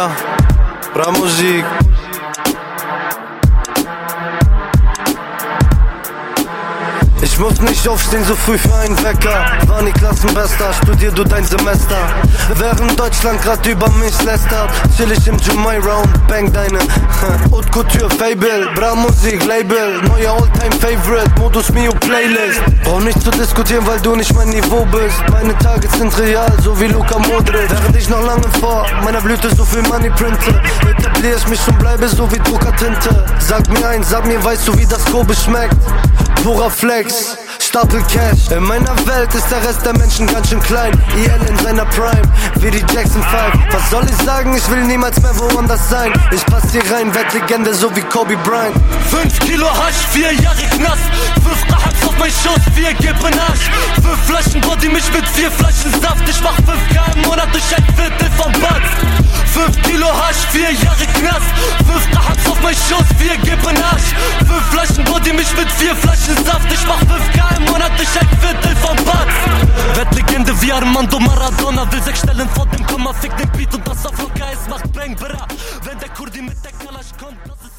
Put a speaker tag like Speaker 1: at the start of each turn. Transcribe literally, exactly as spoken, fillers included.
Speaker 1: Ja, bra Musik. Ich muss nicht aufstehen so früh für einen Wecker. War nie Klassenbester, studier du dein Semester. Während Deutschland grad über mich lästert, chill ich im Jumeirah und bang deine Haute Couture Fable, bra Musik, Label, neuer Alltime Favorite, Modus Mio Playlist. Brauch nicht zu diskutieren, weil du nicht mein Niveau bist. Meine Tage sind real, so wie Luka Modric. Während ich noch lange vor meiner Blüte so viel Money printe, etablier ich mich und bleibe so wie Druckertinte. Sag mir eins, sag mir, weißt du wie das Kobe schmeckt? Purer Flex, Stapel Cash. In meiner Welt ist der Rest der Menschen ganz schön klein. I L in seiner Prime, wie die Jackson fünf. Was soll ich sagen, ich will niemals mehr woanders sein. Ich pass hier rein, Wettlegende, so wie Kobe Bryant.
Speaker 2: Fünf Kilo Hasch, vier Jahre Knast. Fünf Rahats auf mein Schoß, vier gib in Arsch. Fünf Flaschen Body, mich mit vier Flaschen Saft. Ich mach fünf K im Monat durch ein Viertel vom Batz. Fünf Kilo Hasch, vier Jahre Knast. Fünf Rahats auf mein Schoß, vier gib in Arsch. Fünf Flaschen Body, mich mit vier Flaschen Saft. Ich mach fünf K im Monat durch ein Viertel vom Batz. Wettlegende wie Armando Maradona. Will sechs Stellen vor dem Komma, fick den Beat und das auf Locker, es macht Bang, Bra. Wenn der Kurdi mit der Kalasch kommt, das ist